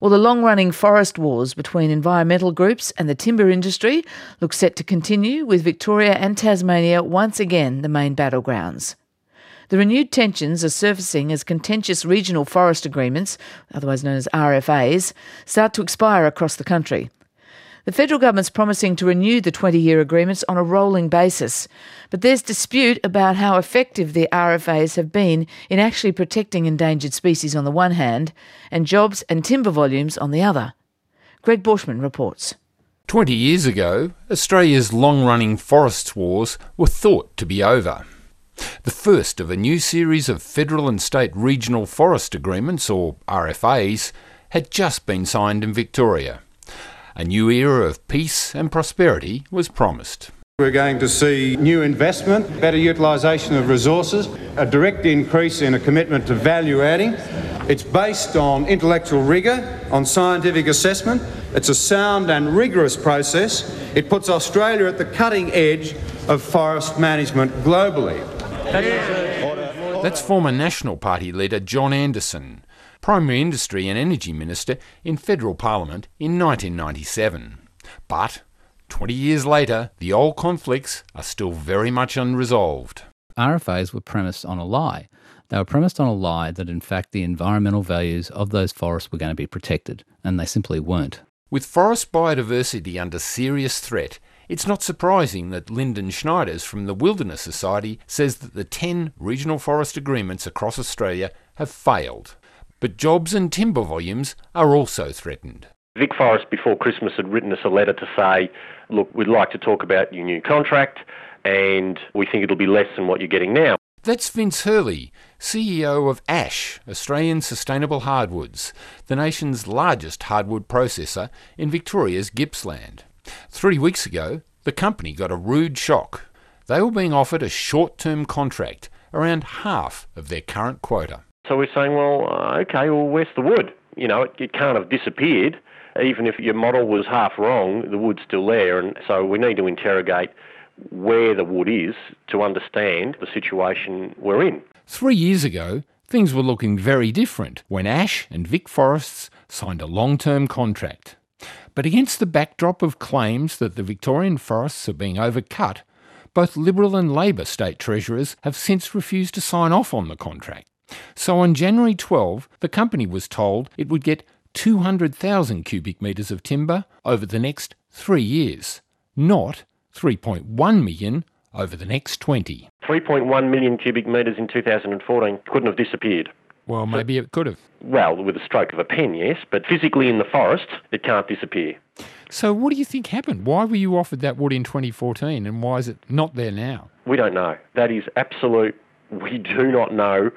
Well, the long-running forest wars between environmental groups and the timber industry look set to continue, with Victoria and Tasmania once again the main battlegrounds. The renewed tensions are surfacing as contentious regional forest agreements, otherwise known as RFAs, start to expire across the country. The federal government's promising to renew the 20-year agreements on a rolling basis, but there's dispute about how effective the RFAs have been in actually protecting endangered species on the one hand and jobs and timber volumes on the other. Greg Bushman reports. 20 years ago, Australia's long-running forests wars were thought to be over. The first of a new series of federal and state regional forest agreements, or RFAs, had just been signed in Victoria. A new era of peace and prosperity was promised. We're going to see new investment, better utilisation of resources, a direct increase in a commitment to value adding. It's based on intellectual rigour, on scientific assessment. It's a sound and rigorous process. It puts Australia at the cutting edge of forest management globally. That's former National Party leader John Anderson, Primary Industry and Energy Minister in Federal Parliament in 1997. But 20 years later, the old conflicts are still very much unresolved. RFAs were premised on a lie. They were premised on a lie that in fact the environmental values of those forests were going to be protected, and they simply weren't. With forest biodiversity under serious threat, it's not surprising that Lyndon Schneiders from the Wilderness Society says that the 10 regional forest agreements across Australia have failed. But jobs and timber volumes are also threatened. Vic Forest before Christmas had written us a letter to say, look, we'd like to talk about your new contract and we think it'll be less than what you're getting now. That's Vince Hurley, CEO of ASH, Australian Sustainable Hardwoods, the nation's largest hardwood processor in Victoria's Gippsland. 3 weeks ago, the company got a rude shock. They were being offered a short-term contract, around half of their current quota. So we're saying, where's the wood? You know, it can't have disappeared. Even if your model was half wrong, the wood's still there. And so we need to interrogate where the wood is to understand the situation we're in. 3 years ago, things were looking very different when ASH and Vic Forests signed a long-term contract. But against the backdrop of claims that the Victorian forests are being overcut, both Liberal and Labor state treasurers have since refused to sign off on the contract. So on January 12, the company was told it would get 200,000 cubic metres of timber over the next 3 years, not 3.1 million over the next 20. 3.1 million cubic metres in 2014 couldn't have disappeared. Well, maybe it could have. Well, with a stroke of a pen, yes, but physically in the forest, it can't disappear. So what do you think happened? Why were you offered that wood in 2014 and why is it not there now? We don't know. That is absolute. We do not know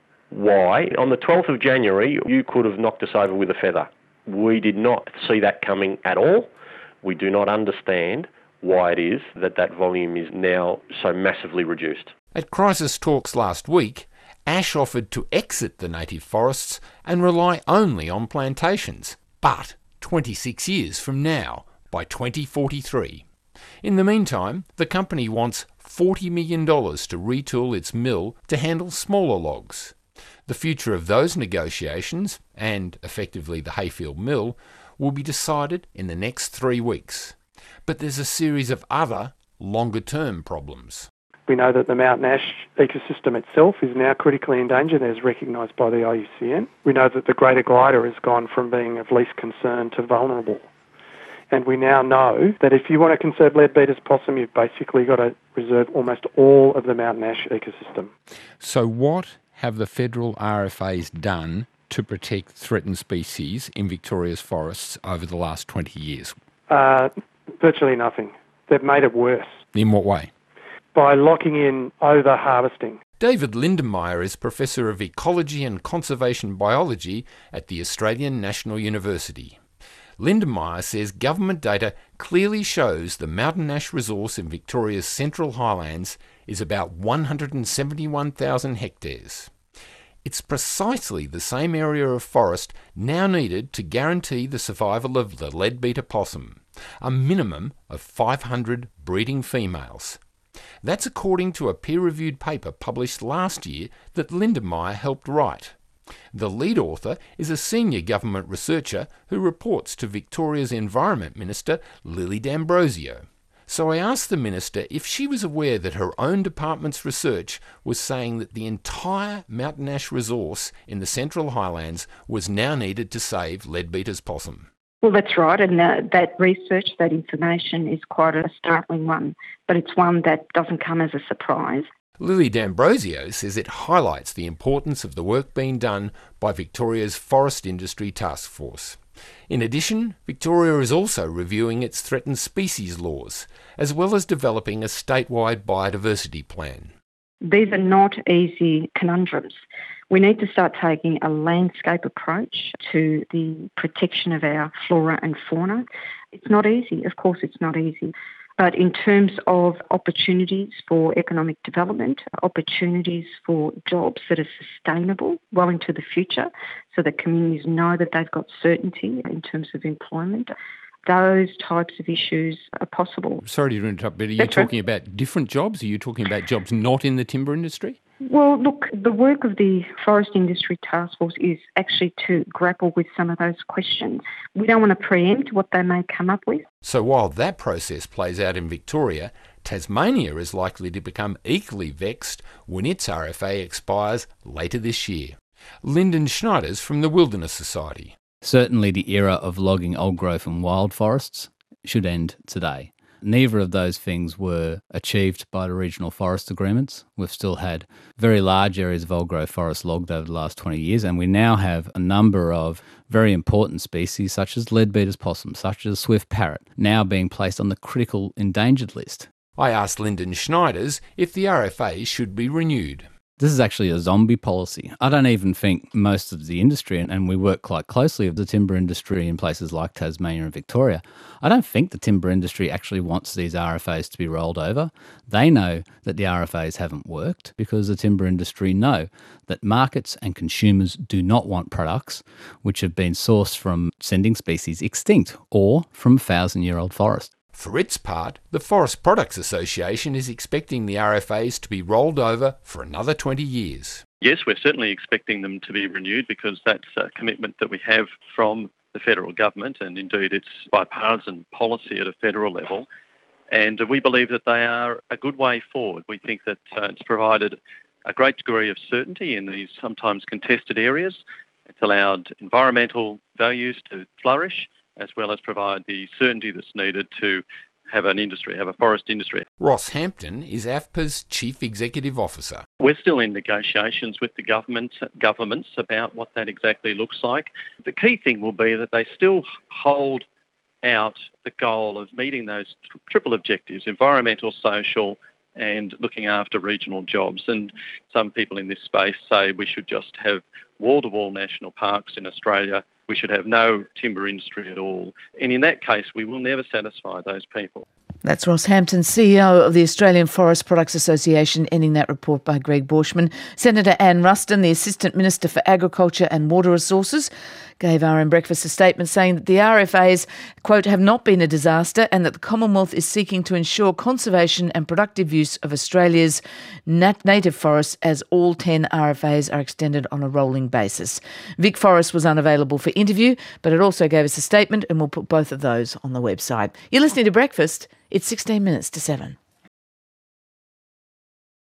why. On the 12th of January, you could have knocked us over with a feather. We did not see that coming at all. We do not understand why it is that that volume is now so massively reduced. At Crisis Talks last week, ASH offered to exit the native forests and rely only on plantations, but 26 years from now, by 2043. In the meantime, the company wants $40 million to retool its mill to handle smaller logs. The future of those negotiations, and effectively the Hayfield Mill, will be decided in the next 3 weeks. But there's a series of other, longer-term problems. We know that the mountain ash ecosystem itself is now critically endangered, as recognised by the IUCN. We know that the greater glider has gone from being of least concern to vulnerable. And we now know that if you want to conserve Leadbeater's possum, you've basically got to reserve almost all of the mountain ash ecosystem. So what have the federal RFAs done to protect threatened species in Victoria's forests over the last 20 years? Virtually nothing. They've made it worse. In what way? By locking in over-harvesting. David Lindenmayer is Professor of Ecology and Conservation Biology at the Australian National University. Lindenmayer says government data clearly shows the mountain ash resource in Victoria's Central Highlands is about 171,000 hectares. It's precisely the same area of forest now needed to guarantee the survival of the Leadbeater possum, a minimum of 500 breeding females. That's according to a peer-reviewed paper published last year that Lindenmayer helped write. The lead author is a senior government researcher who reports to Victoria's Environment Minister, Lily D'Ambrosio. So I asked the Minister if she was aware that her own department's research was saying that the entire mountain ash resource in the Central Highlands was now needed to save Leadbeater's possum. Well, that's right, and that research, that information is quite a startling one, but it's one that doesn't come as a surprise. Lily D'Ambrosio says it highlights the importance of the work being done by Victoria's Forest Industry Task Force. In addition, Victoria is also reviewing its threatened species laws, as well as developing a statewide biodiversity plan. These are not easy conundrums. We need to start taking a landscape approach to the protection of our flora and fauna. It's not easy. Of course, it's not easy. But in terms of opportunities for economic development, opportunities for jobs that are sustainable well into the future so that communities know that they've got certainty in terms of employment, those types of issues are possible. Sorry to interrupt, but are you talking about different jobs? Are you talking about jobs not in the timber industry? Well, look, the work of the Forest Industry Task Force is actually to grapple with some of those questions. We don't want to preempt what they may come up with. So while that process plays out in Victoria, Tasmania is likely to become equally vexed when its RFA expires later this year. Lyndon Schneiders from the Wilderness Society. Certainly the era of logging old growth and wild forests should end today. Neither of those things were achieved by the regional forest agreements. We've still had very large areas of old growth forest logged over the last 20 years, and we now have a number of very important species such as Leadbeater's possum, such as swift parrot, now being placed on the critical endangered list. I asked Lyndon Schneiders if the RFA should be renewed. This is actually a zombie policy. I don't even think most of the industry, and we work quite closely with the timber industry in places like Tasmania and Victoria, I don't think the timber industry actually wants these RFAs to be rolled over. They know that the RFAs haven't worked because the timber industry know that markets and consumers do not want products which have been sourced from sending species extinct or from 1,000-year-old forest. For its part, the Forest Products Association is expecting the RFAs to be rolled over for another 20 years. Yes, we're certainly expecting them to be renewed because that's a commitment that we have from the federal government, and indeed it's bipartisan policy at a federal level. And we believe that they are a good way forward. We think that it's provided a great degree of certainty in these sometimes contested areas. It's allowed environmental values to flourish, as well as provide the certainty that's needed to have an industry, have a forest industry. Ross Hampton is AFPA's Chief Executive Officer. We're still in negotiations with the governments about what that exactly looks like. The key thing will be that they still hold out the goal of meeting those triple objectives, environmental, social, and looking after regional jobs. And some people in this space say we should just have wall-to-wall national parks in Australia. We should have no timber industry at all. And in that case, we will never satisfy those people. That's Ross Hampton, CEO of the Australian Forest Products Association, ending that report by Greg Borschmann. Senator Anne Ruston, the Assistant Minister for Agriculture and Water Resources, gave RM Breakfast a statement saying that the RFAs, quote, have not been a disaster and that the Commonwealth is seeking to ensure conservation and productive use of Australia's native forests as all 10 RFAs are extended on a rolling basis. Vic Forest was unavailable for interview, but it also gave us a statement, and we'll put both of those on the website. You're listening to Breakfast. It's 16 minutes to 7.